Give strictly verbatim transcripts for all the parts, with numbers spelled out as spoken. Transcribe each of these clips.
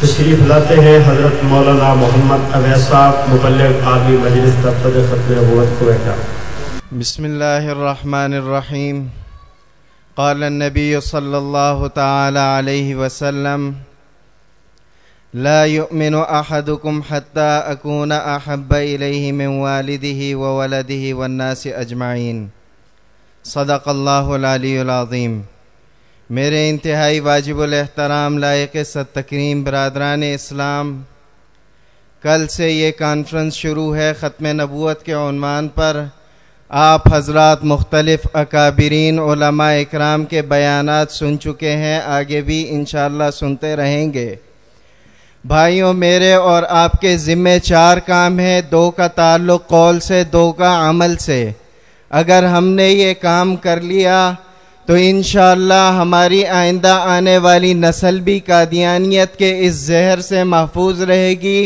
تشریف لاتے ہیں حضرت مولانا محمد اویس صاحب، مبلغ عالمی مجلس دفتر ختم نبوت کوئٹہ۔ بسم اللہ الرحمن الرحیم۔ قال النبی صلی اللہ تعالی علیہ وسلم: لا يؤمن احدكم حتى اكون احب اليه من والده وولده والناس اجمعین۔ صدق اللہ العلی العظیم۔ میرے انتہائی واجب الاحترام لائق صد تکریم برادران اسلام، کل سے یہ کانفرنس شروع ہے ختم نبوت کے عنوان پر۔ آپ حضرات مختلف اکابرین علماء اکرام کے بیانات سن چکے ہیں، آگے بھی انشاءاللہ سنتے رہیں گے۔ بھائیوں، میرے اور آپ کے ذمہ چار کام ہیں، دو کا تعلق قول سے، دو کا عمل سے۔ اگر ہم نے یہ کام کر لیا تو انشاءاللہ ہماری آئندہ آنے والی نسل بھی قادیانیت کے اس زہر سے محفوظ رہے گی،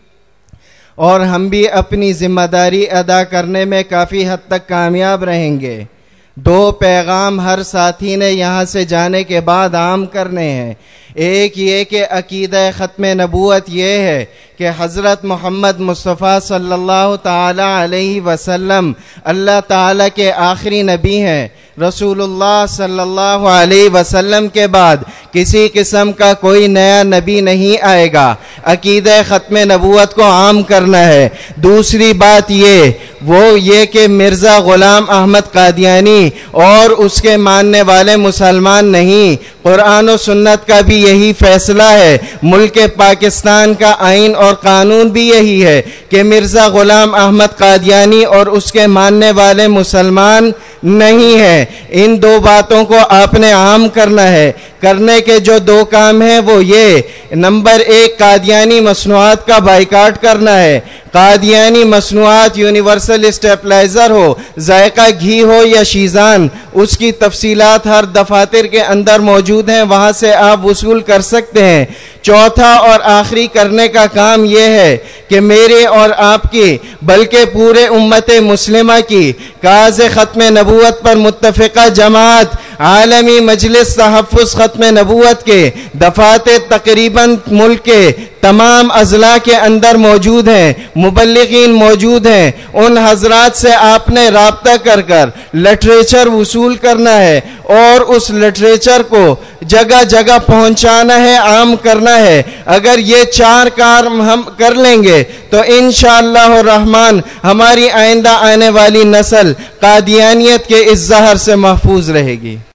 اور ہم بھی اپنی ذمہ داری ادا کرنے میں کافی حد تک کامیاب رہیں گے۔ دو پیغام ہر ساتھی نے یہاں سے جانے کے بعد عام کرنے ہیں۔ ایک یہ کہ عقیدہ ختم نبوت یہ ہے کہ حضرت محمد مصطفیٰ صلی اللہ تعالی علیہ وسلم اللہ تعالی کے آخری نبی ہیں۔ رسول اللہ صلی اللہ علیہ وسلم کے بعد کسی قسم کا کوئی نیا نبی نہیں آئے گا۔ عقیدہ ختم نبوت کو عام کرنا ہے۔ دوسری بات یہ وہ یہ کہ مرزا غلام احمد قادیانی اور اس کے ماننے والے مسلمان نہیں، قرآن و سنت کا بھی یہی فیصلہ ہے، ملک پاکستان کا آئین اور قانون بھی یہی ہے کہ مرزا غلام احمد قادیانی اور اس کے ماننے والے مسلمان نہیں ہیں۔ ان دو باتوں کو آپ نے عام کرنا ہے۔ کرنے کے جو دو کام ہیں وہ یہ: نمبر ایک، قادیانی مصنوعات کا بائیکاٹ کرنا ہے۔ قادیانی مصنوعات یونیورسل اسٹیپلائزر ہو، ذائقہ گھی ہو یا شیزان، اس کی تفصیلات ہر دفاتر کے اندر موجود ہیں، وہاں سے آپ وصول کر سکتے ہیں۔ چوتھا اور آخری کرنے کا کام یہ ہے کہ میرے اور آپ کی بلکہ پورے امت مسلمہ کی کاز ختم نبوت پر متفقہ جماعت عالمی مجلس تحفظ ختم نبوت کے دفاتر تقریباً ملک کے تمام اضلاع کے اندر موجود ہیں، مبلغین موجود ہیں۔ ان حضرات سے آپ نے رابطہ کر کر لٹریچر وصول کرنا ہے اور اس لٹریچر کو جگہ جگہ پہنچانا ہے، عام کرنا ہے۔ اگر یہ چار کام ہم کر لیں گے تو انشاءاللہ الرحمن ہماری آئندہ آنے والی نسل قادیانیت کے اس زہر سے محفوظ رہے گی۔